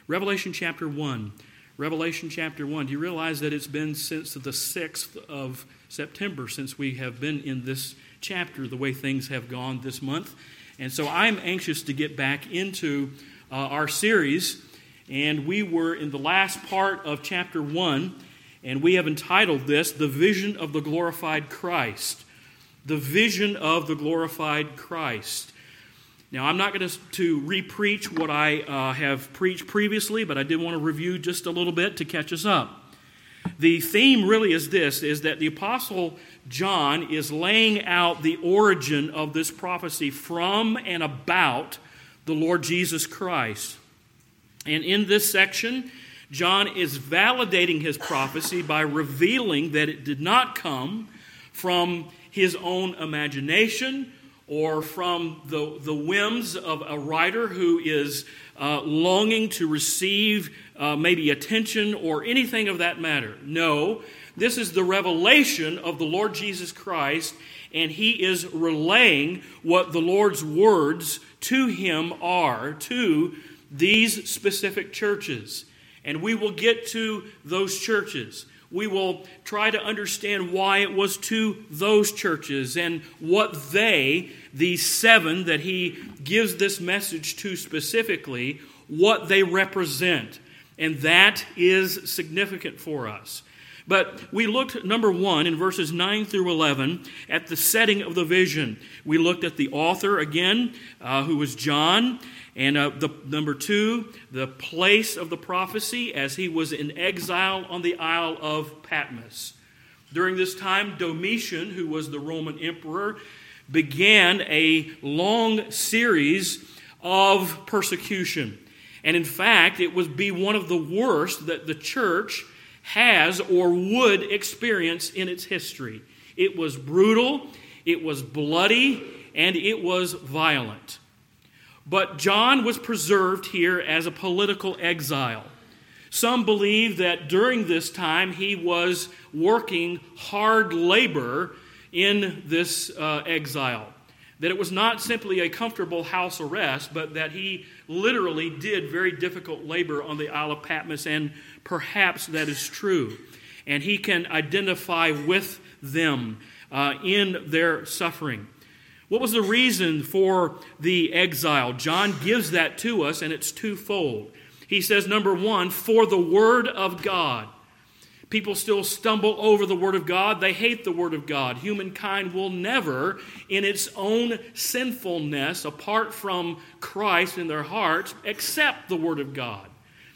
Revelation chapter 1. Revelation chapter 1. Do you realize that it's been since the 6th of September since we have been in this chapter, the way things have gone this month? And so I'm anxious to get back into our series. And we were in the last part of chapter 1, and we have entitled this, The Vision of the Glorified Christ. The Vision of the Glorified Christ. Now, I'm not going to re-preach what I have preached previously, but I did want to review just a little bit to catch us up. The theme really is this, is that the Apostle John is laying out the origin of this prophecy from and about the Lord Jesus Christ. And in this section, John is validating his prophecy by revealing that it did not come from his own imagination or from the whims of a writer who is longing to receive maybe attention or anything of that matter. No, this is the revelation of the Lord Jesus Christ, and he is relaying what the Lord's words to him are, to these specific churches. And we will get to those churches. We will try to understand why it was to those churches and what they, these 7 that he gives this message to specifically, what they represent. And that is significant for us. But we looked, number 1, in verses 9 through 11, at the setting of the vision. We looked at the author again, who was John. And number 2, the place of the prophecy as he was in exile on the Isle of Patmos. During this time, Domitian, who was the Roman emperor, began a long series of persecution. And in fact, it would be one of the worst that the church has or would experience in its history. It was brutal, it was bloody, and it was violent. But John was preserved here as a political exile. Some believe that during this time he was working hard labor in this exile. That it was not simply a comfortable house arrest, but that he literally did very difficult labor on the Isle of Patmos, and perhaps that is true. And he can identify with them in their suffering. What was the reason for the exile? John gives that to us, and it's twofold. He says, number 1, for the Word of God. People still stumble over the Word of God. They hate the Word of God. Humankind will never, in its own sinfulness, apart from Christ in their hearts, accept the Word of God.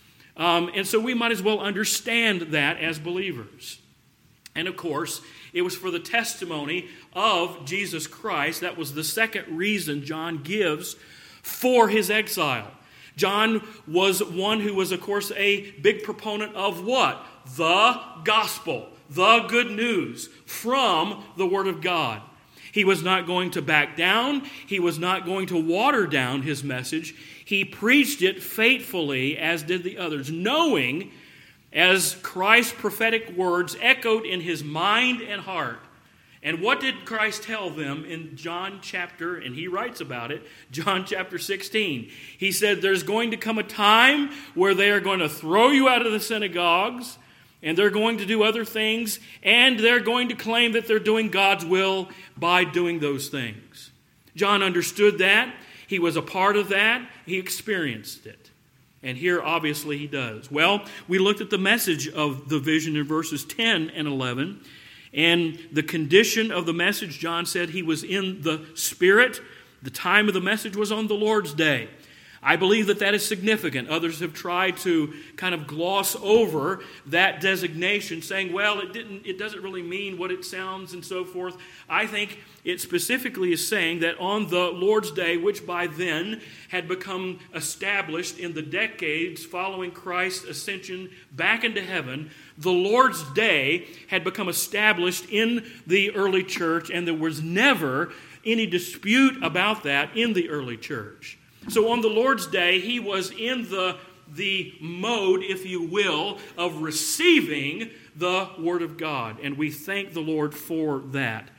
And so we might as well understand that as believers. And of course, it was for the testimony of Jesus Christ. That was the second reason John gives for his exile. John was one who was, of course, a big proponent of what? The gospel, the good news from the Word of God. He was not going to back down. He was not going to water down his message. He preached it faithfully, as did the others, knowing, as Christ's prophetic words echoed in his mind and heart. And what did Christ tell them in John chapter, and he writes about it, John chapter 16. He said, there's going to come a time where they are going to throw you out of the synagogues, and they're going to do other things, and they're going to claim that they're doing God's will by doing those things. John understood that. He was a part of that. He experienced it. And here, obviously, he does. Well, we looked at the message of the vision in verses 10 and 11. And the condition of the message, John said he was in the Spirit. The time of the message was on the Lord's day. I believe that that is significant. Others have tried to kind of gloss over that designation, saying, well, it doesn't really mean what it sounds and so forth. I think it specifically is saying that on the Lord's day, which by then had become established in the decades following Christ's ascension back into heaven, the Lord's day had become established in the early church, and there was never any dispute about that in the early church. So on the Lord's day, he was in the mode, if you will, of receiving the Word of God. And we thank the Lord for that.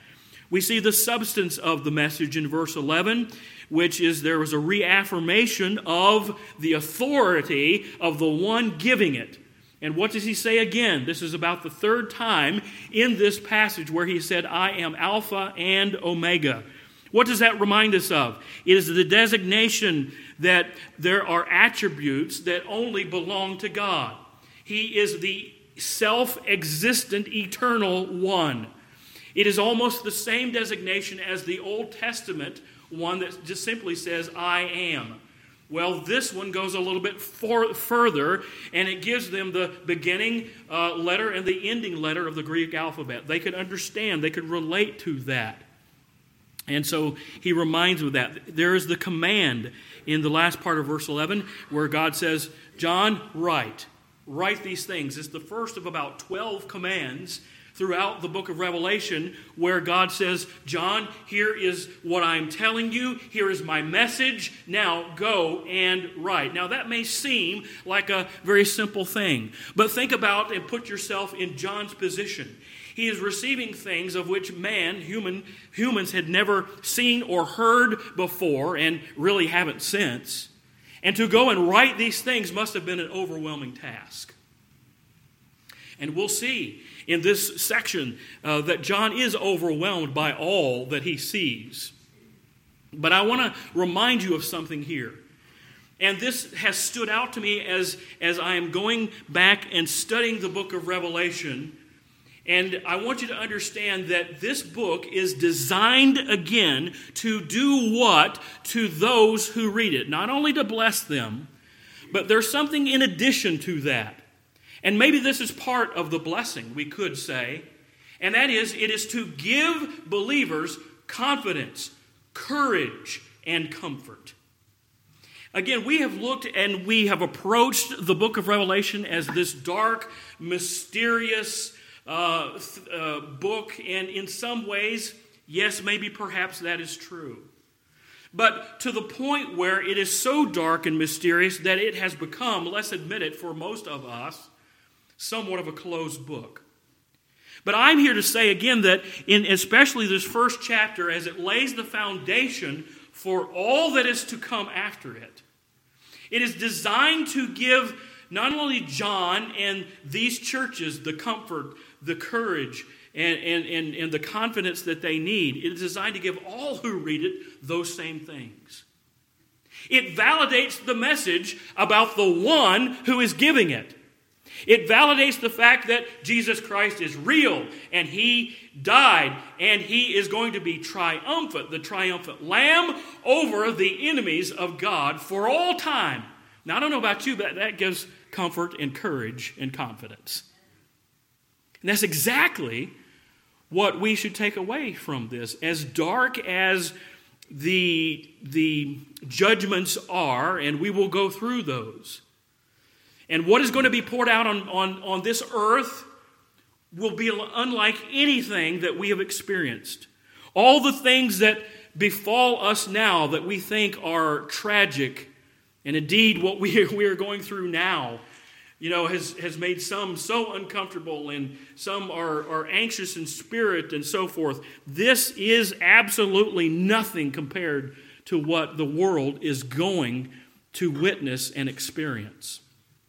We see the substance of the message in verse 11, which is there was a reaffirmation of the authority of the one giving it. And what does he say again? This is about the third time in this passage where he said, I am Alpha and Omega. What does that remind us of? It is the designation that there are attributes that only belong to God. He is the self-existent, eternal one. It is almost the same designation as the Old Testament one that just simply says, I am. Well, this one goes a little bit further, and it gives them the beginning letter and the ending letter of the Greek alphabet. They could understand, they could relate to that. And so he reminds them of that. There is the command in the last part of verse 11 where God says, John, write these things. It's the first of about 12 commands throughout the book of Revelation where God says, John, here is what I'm telling you. Here is my message. Now go and write. Now that may seem like a very simple thing, but think about and put yourself in John's position. He is receiving things of which humans had never seen or heard before and really haven't since. And to go and write these things must have been an overwhelming task. And we'll see in this section that John is overwhelmed by all that he sees. But I want to remind you of something here. And this has stood out to me as I am going back and studying the book of Revelation. And I want you to understand that this book is designed again to do what to those who read it? Not only to bless them, but there's something in addition to that. And maybe this is part of the blessing, we could say. And that is, it is to give believers confidence, courage, and comfort. Again, we have looked and we have approached the book of Revelation as this dark, mysterious book, and in some ways, yes, maybe perhaps that is true. But to the point where it is so dark and mysterious that it has become, let's admit it, for most of us, somewhat of a closed book. But I'm here to say again that in especially this first chapter, as it lays the foundation for all that is to come after it, it is designed to give not only John and these churches the comfort, the courage, and the confidence that they need. It is designed to give all who read it those same things. It validates the message about the one who is giving it. It validates the fact that Jesus Christ is real, and He died, and He is going to be triumphant, the triumphant Lamb over the enemies of God for all time. Now, I don't know about you, but that gives comfort and courage and confidence. And that's exactly what we should take away from this. As dark as the judgments are, and we will go through those, and what is going to be poured out on this earth will be unlike anything that we have experienced. All the things that befall us now that we think are tragic, and indeed what we are going through now, has made some so uncomfortable, and some are anxious in spirit and so forth. This is absolutely nothing compared to what the world is going to witness and experience.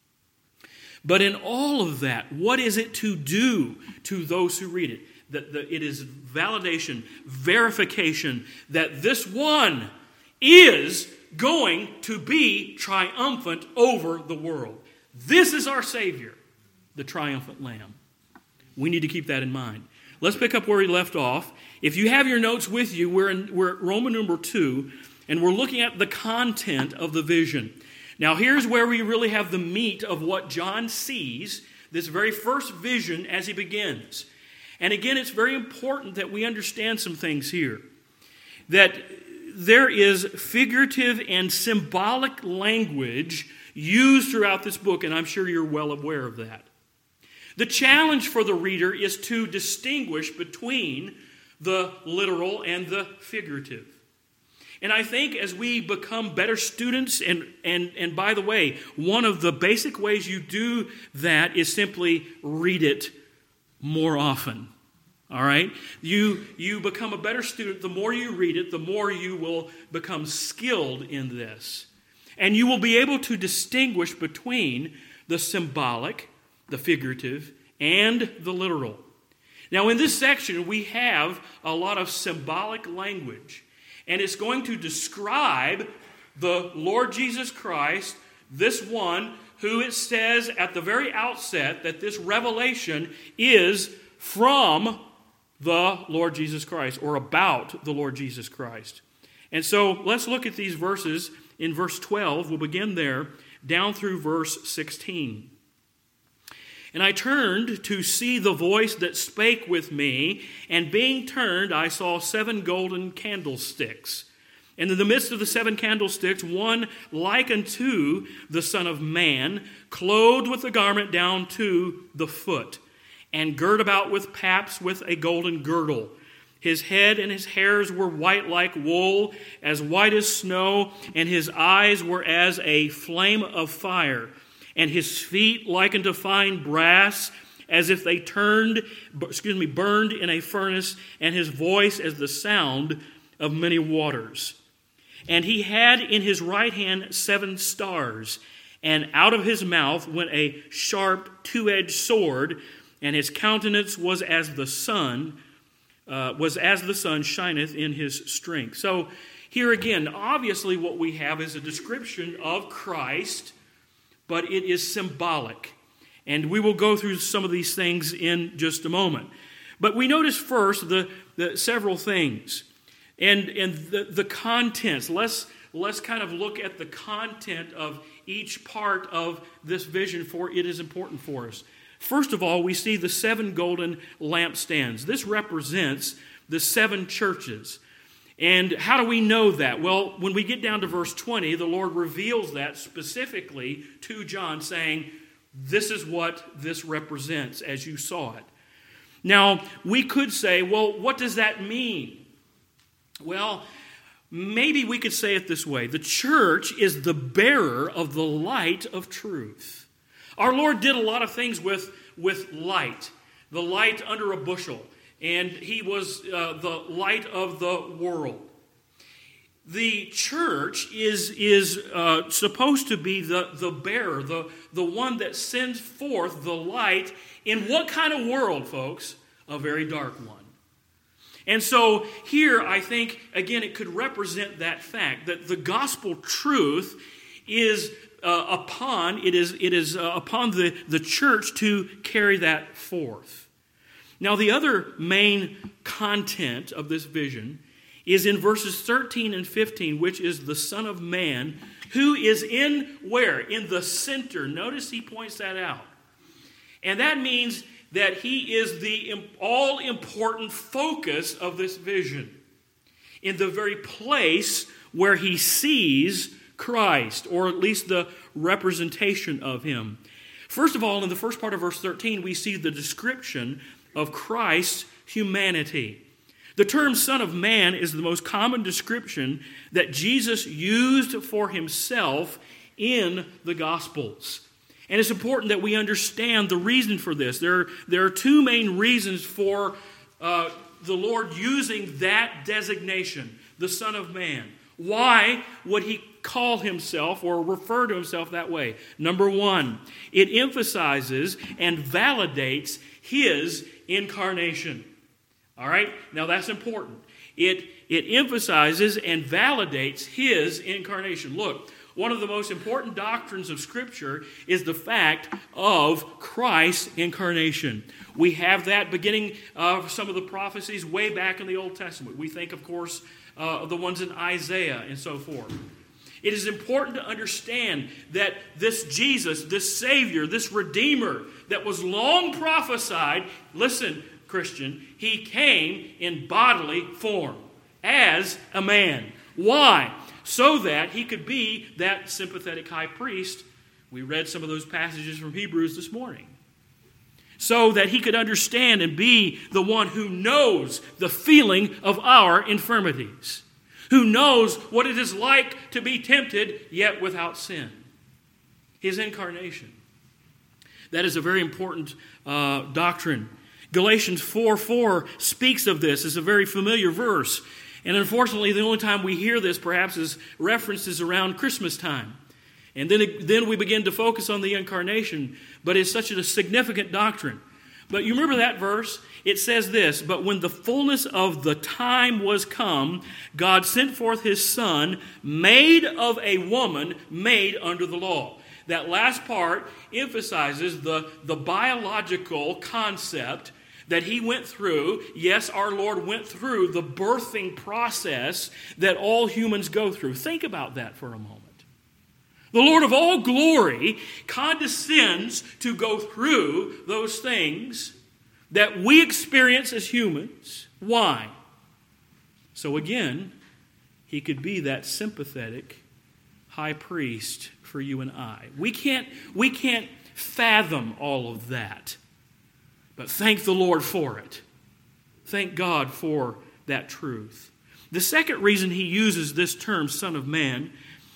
But in all of that, what is it to do to those who read it? It is validation, verification that this one is going to be triumphant over the world. This is our Savior, the triumphant Lamb. We need to keep that in mind. Let's pick up where we left off. If you have your notes with you, we're at Roman number 2, and we're looking at the content of the vision. Now, here's where we really have the meat of what John sees, this very first vision as he begins. And again, it's very important that we understand some things here. That there is figurative and symbolic language used throughout this book, and I'm sure you're well aware of that. The challenge for the reader is to distinguish between the literal and the figurative. And I think as we become better students, and by the way, one of the basic ways you do that is simply read it more often. All right? You become a better student. The more you read it, the more you will become skilled in this. And you will be able to distinguish between the symbolic, the figurative, and the literal. Now, in this section, we have a lot of symbolic language. And it's going to describe the Lord Jesus Christ, this one who it says at the very outset that this revelation is from the Lord Jesus Christ, or about the Lord Jesus Christ. And so let's look at these verses. In verse 12, we'll begin there, down through verse 16. And I turned to see the voice that spake with me, and being turned, I saw 7 golden candlesticks. And in the midst of the 7 candlesticks, one like unto the Son of Man, clothed with a garment down to the foot, and girt about with paps with a golden girdle. His head and his hairs were white like wool, as white as snow, and his eyes were as a flame of fire, and his feet like unto fine brass, as if they burned in a furnace, and his voice as the sound of many waters. And he had in his right hand 7 stars, and out of his mouth went a sharp 2-edged sword, and his countenance was as the sun shineth in his strength. So here again, obviously what we have is a description of Christ, but it is symbolic. And we will go through some of these things in just a moment. But we notice first the several things. And the contents. Let's kind of look at the content of each part of this vision, for it is important for us. First of all, we see the 7 golden lampstands. This represents the 7 churches. And how do we know that? Well, when we get down to verse 20, the Lord reveals that specifically to John, saying, this is what this represents as you saw it. Now, we could say, well, what does that mean? Well, maybe we could say it this way. The church is the bearer of the light of truth. Our Lord did a lot of things with light, the light under a bushel, and he was the light of the world. The church is supposed to be the bearer, the one that sends forth the light in what kind of world, folks? A very dark one. And so here, I think, again, it could represent that fact that the gospel truth is upon the church to carry that forth. Now, the other main content of this vision is in verses 13 and 15, which is the Son of Man, who is in where? In the center. Notice he points that out. And that means that he is the all-important focus of this vision, in the very place where he sees Christ, or at least the representation of him. First of all, in the first part of verse 13, we see the description of Christ's humanity. The term Son of Man is the most common description that Jesus used for himself in the Gospels. And it's important that we understand the reason for this. There are 2 main reasons for the Lord using that designation, the Son of Man. Why would he call himself or refer to himself that way? Number 1, it emphasizes and validates his incarnation. All right? Now that's important. It emphasizes and validates his incarnation. Look, one of the most important doctrines of Scripture is the fact of Christ's incarnation. We have that beginning of some of the prophecies way back in the Old Testament. We think, of course, of the ones in Isaiah and so forth. It is important to understand that this Jesus, this Savior, this Redeemer that was long prophesied, listen, Christian, he came in bodily form as a man. Why? So that he could be that sympathetic high priest. We read some of those passages from Hebrews this morning. So that he could understand and be the one who knows the feeling of our infirmities, who knows what it is like to be tempted, yet without sin. His incarnation. That is a very important doctrine. Galatians 4:4 speaks of this. It's a very familiar verse. And unfortunately, the only time we hear this perhaps is references around Christmas time. And then we begin to focus on the incarnation. But it's such a significant doctrine. But you remember that verse? It says this, "But when the fullness of the time was come, God sent forth his Son, made of a woman, made under the law." That last part emphasizes the biological concept that he went through. Yes, our Lord went through the birthing process that all humans go through. Think about that for a moment. The Lord of all glory condescends to go through those things that we experience as humans. Why? So again, he could be that sympathetic high priest for you and I. We can't fathom all of that. But thank the Lord for it. Thank God for that truth. The second reason he uses this term, Son of Man,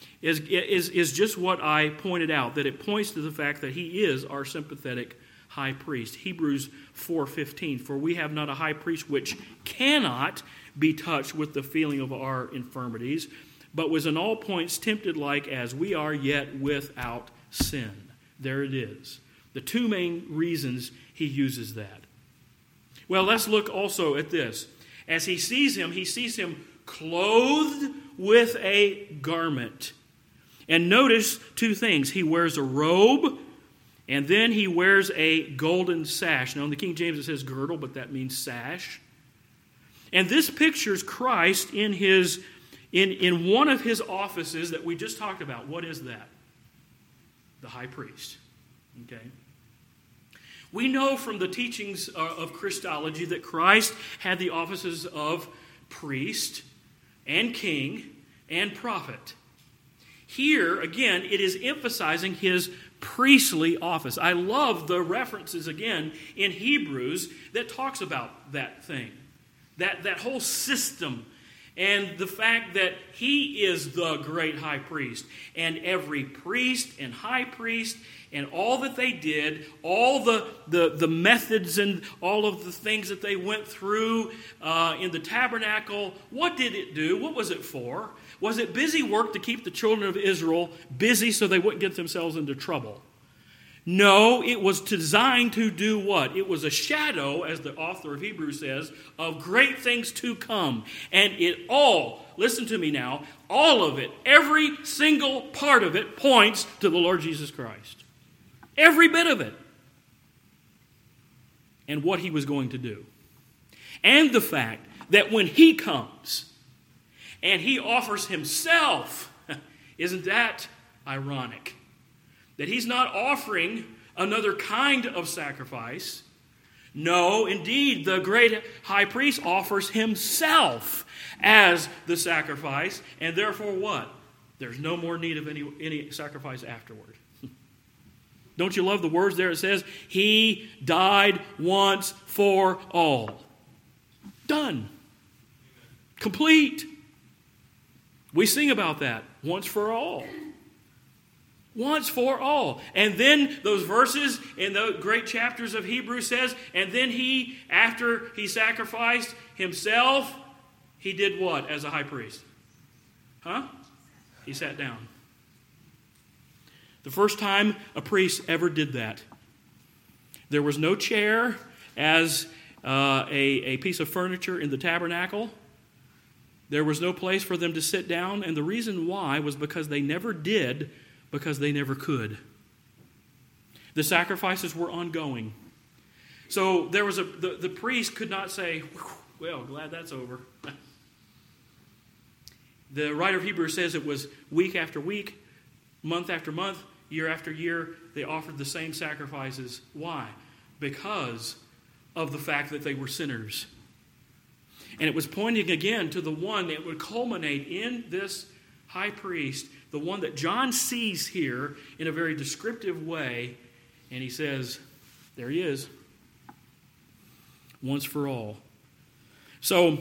is just what I pointed out, that it points to the fact that he is our sympathetic high priest. Hebrews 4:15, "For we have not a high priest which cannot be touched with the feeling of our infirmities, but was in all points tempted like as we are, yet without sin." There it is. The two main reasons he uses that. Well, let's look also at this. As he sees him clothed with a garment. And notice two things. He wears a robe, and then he wears a golden sash. Now, in the King James it says girdle, but that means sash. And this pictures Christ in one of his offices that we just talked about. What is that? The high priest. Okay. We know from the teachings of Christology that Christ had the offices of priest and king and prophet. Here, again, it is emphasizing his priestly office. I love the references, again, in Hebrews that talks about that thing, that whole system, and the fact that he is the great high priest. And every priest and high priest and all that they did, all the methods and all of the things that they went through in the tabernacle, what did it do? What was it for? Was it busy work to keep the children of Israel busy so they wouldn't get themselves into trouble? No, it was designed to do what? It was a shadow, as the author of Hebrews says, of great things to come. And it all, listen to me now, all of it, every single part of it points to the Lord Jesus Christ. Every bit of it. And what he was going to do. And the fact that when he comes and he offers himself, isn't that ironic? That he's not offering another kind of sacrifice. No, indeed, the great high priest offers himself as the sacrifice. And therefore what? There's no more need of any sacrifice afterward. Don't you love the words there? It says, he died once for all. Done. Complete. We sing about that. Once for all. Once for all. And then those verses in the great chapters of Hebrews says, and then he, after he sacrificed himself, he did what as a high priest? He sat down. The first time a priest ever did that. There was no chair as a piece of furniture in the tabernacle. There was no place for them to sit down. And the reason why was because they never did, because they never could. The sacrifices were ongoing. So there was the priest could not say, well, glad that's over. The writer of Hebrews says it was week after week, month after month, year after year, they offered the same sacrifices. Why? Because of the fact that they were sinners. And it was pointing again to the one that would culminate in this high priest, the one that John sees here in a very descriptive way. And he says, there he is. Once for all. So,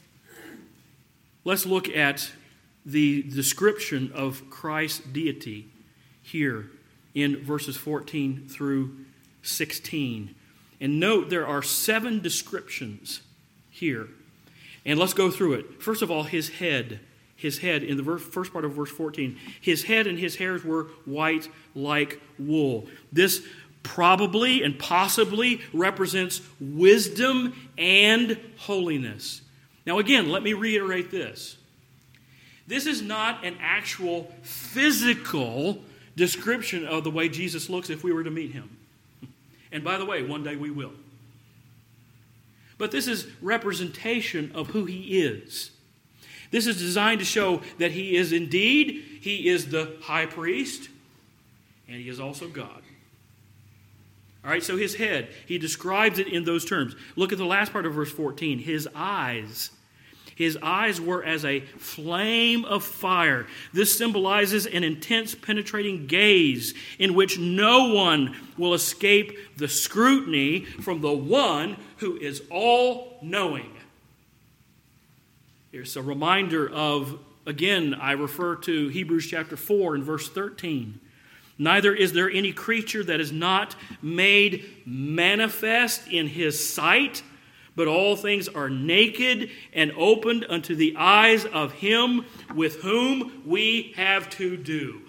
let's look at the description of Christ's deity here in verses 14 through 16. And note there are 7 descriptions here. And let's go through it. First of all, his head. His head, in the first part of verse 14. His head and his hairs were white like wool. This probably and possibly represents wisdom and holiness. Now again, let me reiterate this. This is not an actual physical description of the way Jesus looks if we were to meet him. And by the way, one day we will. But this is representation of who he is. This is designed to show that he is the high priest, and he is also God. All right, so his head, he describes it in those terms. Look at the last part of verse 14. His eyes were as a flame of fire. This symbolizes an intense, penetrating gaze in which no one will escape the scrutiny from the one who is all-knowing. Here's a reminder of, again, I refer to Hebrews chapter 4 and verse 13. Neither is there any creature that is not made manifest in his sight, but all things are naked and opened unto the eyes of him with whom we have to do.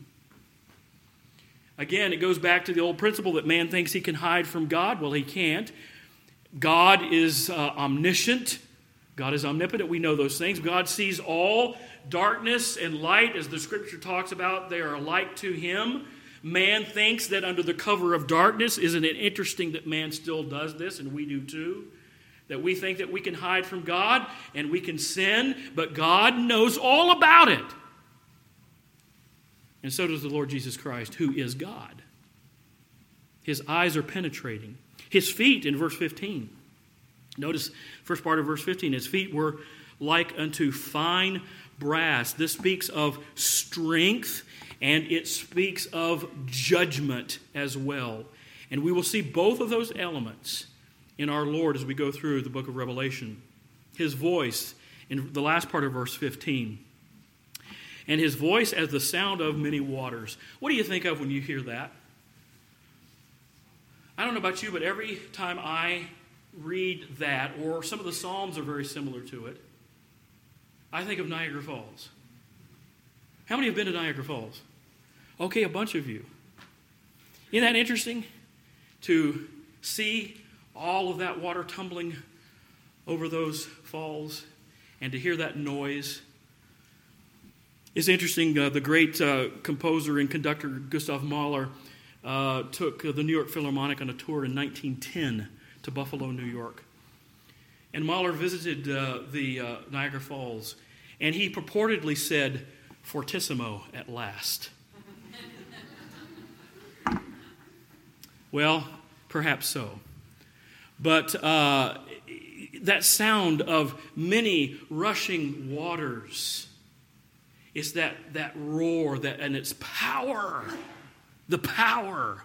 Again, it goes back to the old principle that man thinks he can hide from God. Well, he can't. God is omniscient. God is omnipotent. We know those things. God sees all. Darkness and light, as the Scripture talks about, they are alike to him. Man thinks that under the cover of darkness, isn't it interesting that man still does this, and we do too? That we think that we can hide from God and we can sin, but God knows all about it. And so does the Lord Jesus Christ, who is God. His eyes are penetrating. His feet, in verse 15. Notice, first part of verse 15, his feet were like unto fine brass. This speaks of strength, and it speaks of judgment as well. And we will see both of those elements in our Lord as we go through the book of Revelation. His voice, in the last part of verse 15. And his voice as the sound of many waters. What do you think of when you hear that? I don't know about you, but every time I read that, or some of the Psalms are very similar to it, I think of Niagara Falls. How many have been to Niagara Falls? Okay, a bunch of you. Isn't that interesting? To see all of that water tumbling over those falls and to hear that noise. It's interesting, the great composer and conductor Gustav Mahler took the New York Philharmonic on a tour in 1910 to Buffalo, New York. And Mahler visited the Niagara Falls, and he purportedly said, "Fortissimo at last." Well, perhaps so. But that sound of many rushing waters, it's that roar, and its power, the power.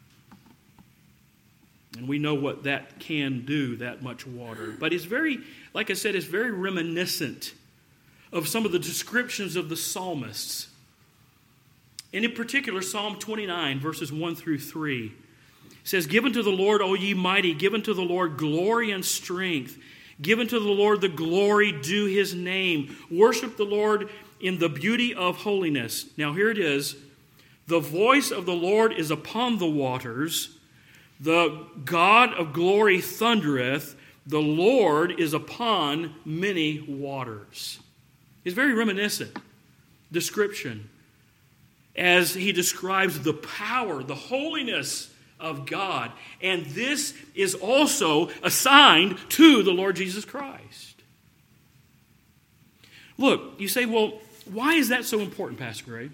And we know what that can do, that much water. But it's very, like I said, it's very reminiscent of some of the descriptions of the psalmists. And in particular, Psalm 29, verses 1 through 3. It says, "Give unto the Lord, O ye mighty, give unto the Lord glory and strength. Give unto the Lord the glory due his name. Worship the Lord in the beauty of holiness." Now here it is. "The voice of the Lord is upon the waters. The God of glory thundereth. The Lord is upon many waters." It's very reminiscent description as he describes the power, the holiness of God. And this is also assigned to the Lord Jesus Christ. Look, you say, well, why is that so important, Pastor Gray?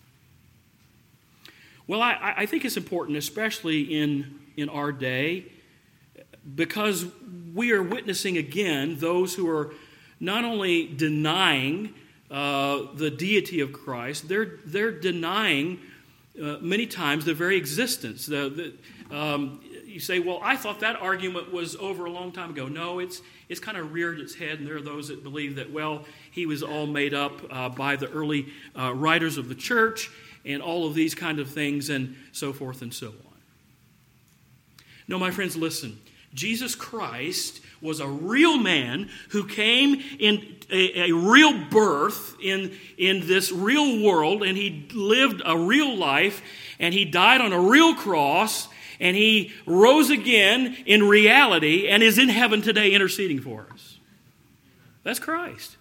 Well, I think it's important, especially in our day, because we are witnessing again those who are not only denying the deity of Christ, they're denying many times the very existence. You say, well, I thought that argument was over a long time ago. No, it's kind of reared its head, and there are those that believe that, well, he was all made up by the early writers of the church and all of these kind of things and so forth and so on. No, my friends, listen. Jesus Christ was a real man who came in a real birth in this real world, and he lived a real life, and he died on a real cross, and he rose again in reality and is in heaven today interceding for us. That's Christ.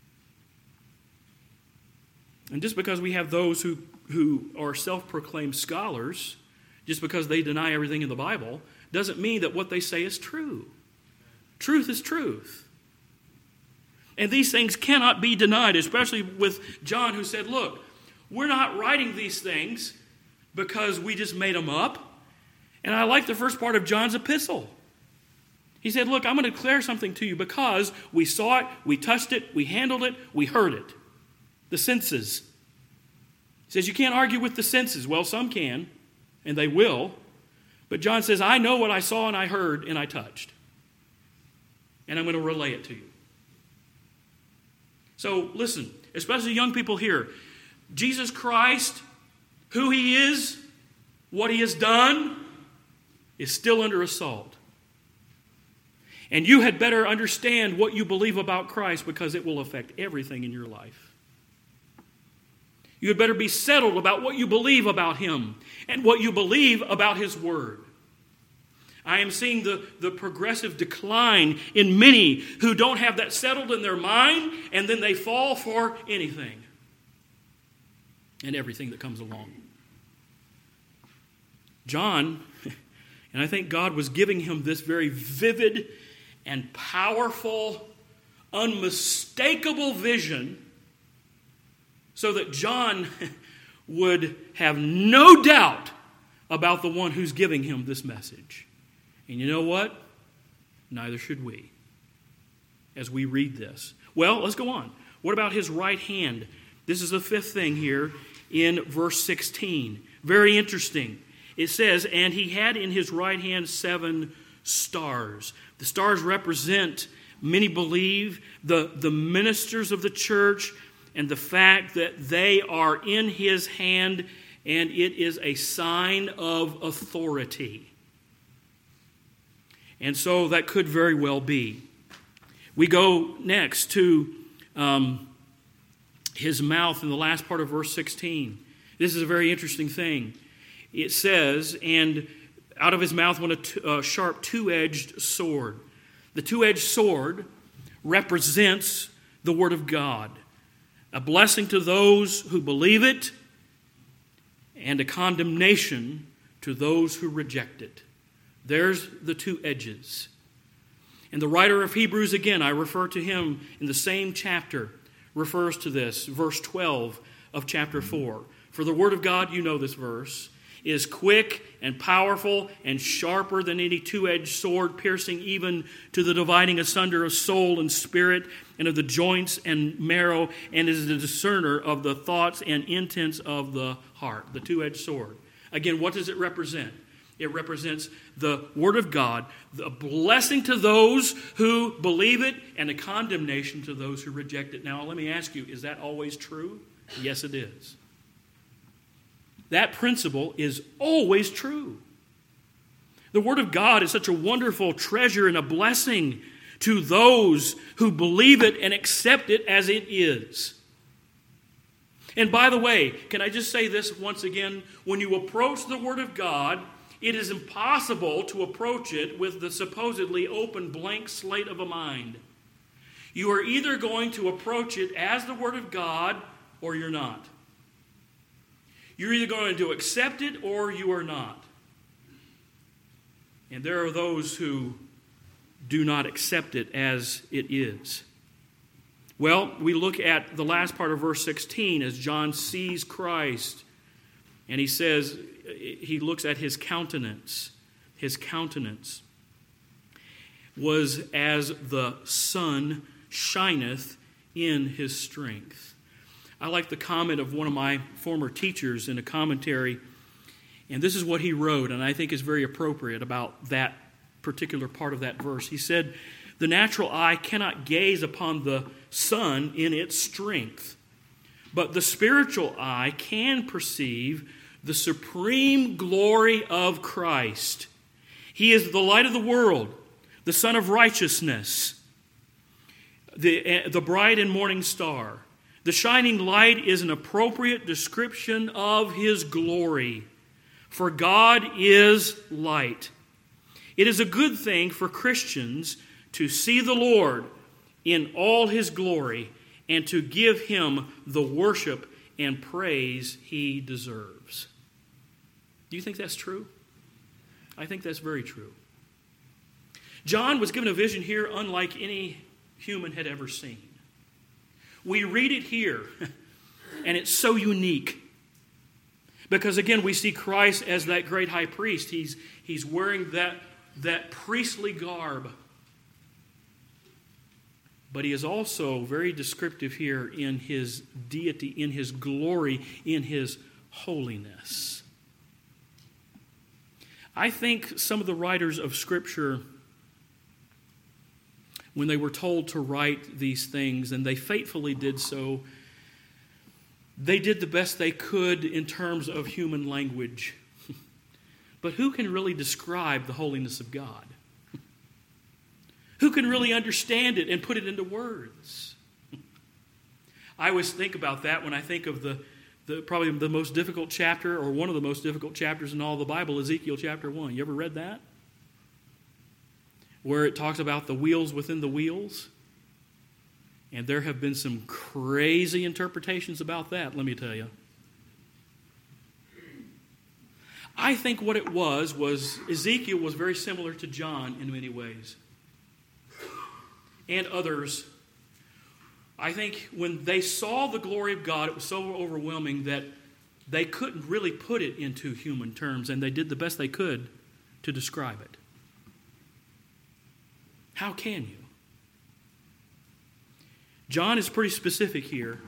And just because we have those who are self-proclaimed scholars, just because they deny everything in the Bible, doesn't mean that what they say is true. Truth is truth. And these things cannot be denied, especially with John, who said, look, we're not writing these things because we just made them up. And I like the first part of John's epistle. He said, look, I'm going to declare something to you because we saw it, we touched it, we handled it, we heard it. The senses. He says you can't argue with the senses. Well, some can, and they will. But John says, I know what I saw and I heard and I touched. And I'm going to relay it to you. So listen, especially young people here. Jesus Christ, who he is, what he has done, is still under assault. And you had better understand what you believe about Christ because it will affect everything in your life. You had better be settled about what you believe about him and what you believe about his word. I am seeing the progressive decline in many who don't have that settled in their mind, and then they fall for anything and everything that comes along. John, and I think God was giving him this very vivid and powerful, unmistakable vision so that John would have no doubt about the one who's giving him this message. And you know what? Neither should we as we read this. Well, let's go on. What about his right hand? This is the fifth thing here in verse 16. Very interesting. It says, and he had in his right hand 7 stars. The stars represent, many believe, the ministers of the church and the fact that they are in his hand, and it is a sign of authority. And so that could very well be. We go next to his mouth in the last part of verse 16. This is a very interesting thing. It says, and out of his mouth went a sharp two-edged sword. The two-edged sword represents the Word of God. A blessing to those who believe it, and a condemnation to those who reject it. There's the two edges. And the writer of Hebrews, again, I refer to him in the same chapter, refers to this, verse 12 of chapter 4. For the Word of God, you know this verse, is quick and powerful and sharper than any two-edged sword, piercing even to the dividing asunder of soul and spirit and of the joints and marrow, and is the discerner of the thoughts and intents of the heart. The two-edged sword. Again, what does it represent? It represents the Word of God, the blessing to those who believe it, and a condemnation to those who reject it. Now, let me ask you, is that always true? Yes, it is. That principle is always true. The Word of God is such a wonderful treasure and a blessing to those who believe it and accept it as it is. And by the way, can I just say this once again? When you approach the Word of God, it is impossible to approach it with the supposedly open blank slate of a mind. You are either going to approach it as the Word of God or you're not. You're either going to accept it or you are not. And there are those who do not accept it as it is. Well, we look at the last part of verse 16 as John sees Christ, and he says, he looks at his countenance. His countenance was as the sun shineth in his strength. I like the comment of one of my former teachers in a commentary, and this is what he wrote, and I think is very appropriate about that particular part of that verse. He said, the natural eye cannot gaze upon the sun in its strength, but the spiritual eye can perceive the supreme glory of Christ. He is the light of the world, the Son of righteousness, the bright and morning star. The shining light is an appropriate description of His glory, for God is light. It is a good thing for Christians to see the Lord in all His glory and to give Him the worship and praise He deserves. Do you think that's true? I think that's very true. John was given a vision here unlike any human had ever seen. We read it here, and it's so unique. Because again, we see Christ as that great high priest. He's wearing that priestly garb. But he is also very descriptive here in His deity, in His glory, in His holiness. I think some of the writers of Scripture, when they were told to write these things, and they faithfully did so, they did the best they could in terms of human language. But who can really describe the holiness of God? Who can really understand it and put it into words? I always think about that when I think of the probably the most difficult chapter, or one of the most difficult chapters in all the Bible, Ezekiel chapter 1. You ever read that? Where it talks about the wheels within the wheels. And there have been some crazy interpretations about that, let me tell you. I think what it was Ezekiel was very similar to John in many ways. And others. I think when they saw the glory of God, it was so overwhelming that they couldn't really put it into human terms, and they did the best they could to describe it. How can you? John is pretty specific here,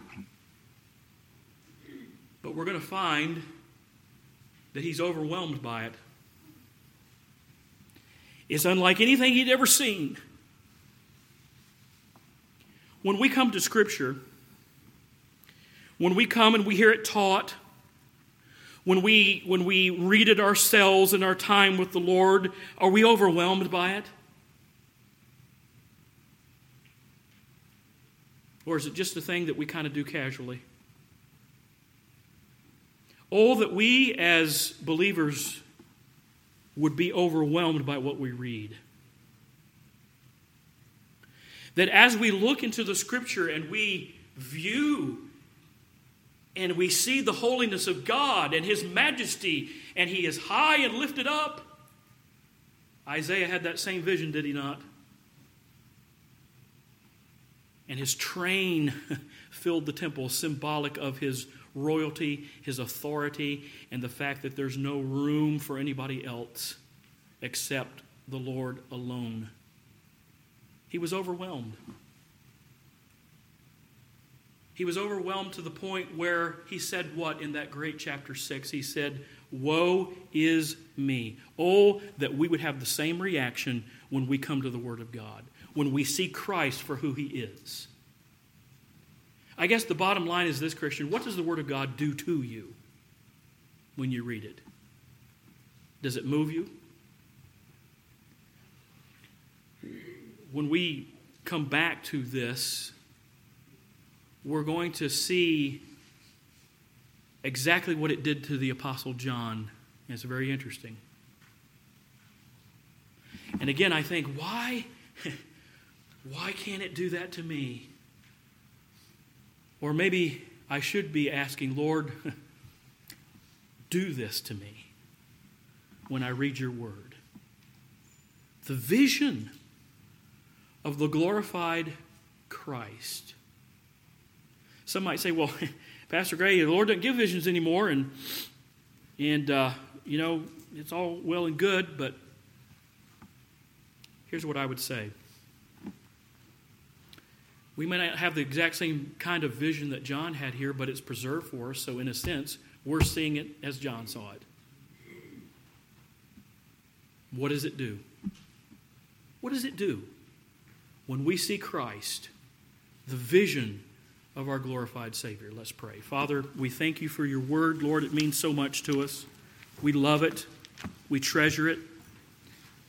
but we're going to find that he's overwhelmed by it. It's unlike anything he'd ever seen. When we come to Scripture, when we come and we hear it taught, when we read it ourselves in our time with the Lord, are we overwhelmed by it? Or is it just a thing that we kind of do casually? Oh, that we as believers would be overwhelmed by what we read. That as we look into the Scripture and we view and we see the holiness of God and His majesty, and He is high and lifted up. Isaiah had that same vision, did he not? And His train filled the temple, symbolic of His royalty, His authority, and the fact that there's no room for anybody else except the Lord alone. He was overwhelmed. He was overwhelmed to the point where he said what in that great chapter 6? He said, "Woe is me." Oh, that we would have the same reaction when we come to the Word of God, when we see Christ for who He is. I guess the bottom line is this, Christian. What does the Word of God do to you when you read it? Does it move you? When we come back to this, we're going to see exactly what it did to the Apostle John. It's very interesting. And again, I think, why can't it do that to me? Or maybe I should be asking, Lord, do this to me when I read your word. The vision of the glorified Christ. Some might say, well, Pastor Gray, the Lord doesn't give visions anymore, and it's all well and good, but here's what I would say. We may not have the exact same kind of vision that John had here, but it's preserved for us, so in a sense, we're seeing it as John saw it. What does it do? What does it do when we see Christ, the vision of our glorified Savior? Let's pray. Father, we thank you for your word. Lord, it means so much to us. We love it. We treasure it.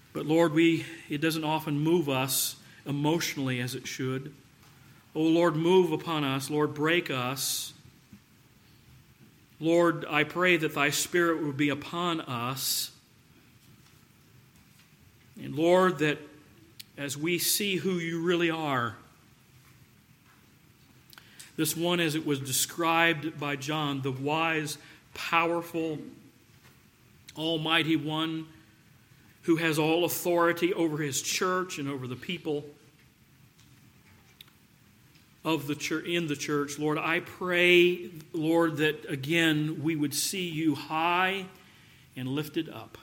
But Lord, it doesn't often move us emotionally as it should. Oh Lord, move upon us. Lord, break us. Lord, I pray that thy Spirit would be upon us. And Lord, that as we see who you really are, this one, as it was described by John, the wise, powerful, almighty one who has all authority over his church and over the people of the church, in the church. Lord, I pray, Lord, that again we would see you high and lifted up.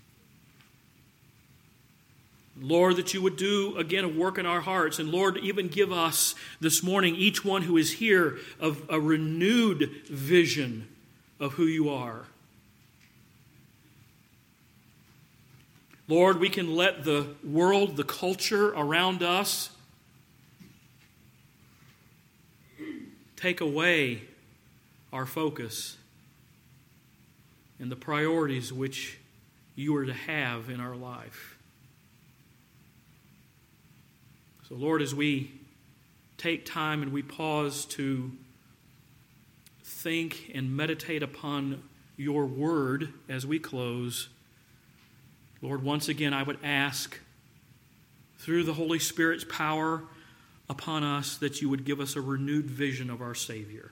Lord, that you would do again a work in our hearts. And Lord, even give us this morning, each one who is here, of a renewed vision of who you are. Lord, we can let the world, the culture around us, take away our focus and the priorities which you are to have in our life. So, Lord, as we take time and we pause to think and meditate upon your word as we close, Lord, once again, I would ask, through the Holy Spirit's power upon us, that you would give us a renewed vision of our Savior.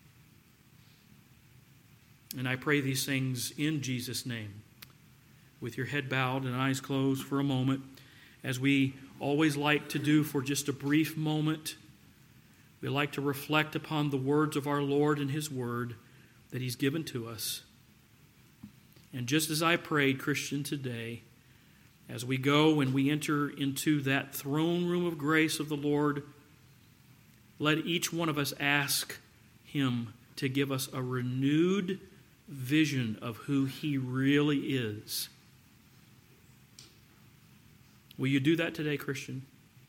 And I pray these things in Jesus' name. With your head bowed and eyes closed for a moment, as we always like to do for just a brief moment, we like to reflect upon the words of our Lord and his word that he's given to us. And just as I prayed, Christian, today, as we go and we enter into that throne room of grace of the Lord, let each one of us ask him to give us a renewed vision of who he really is. Will you do that today, Christian?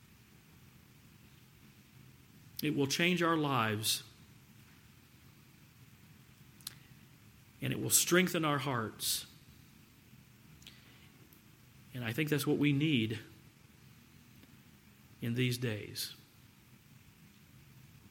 It will change our lives, and it will strengthen our hearts. And I think that's what we need in these days.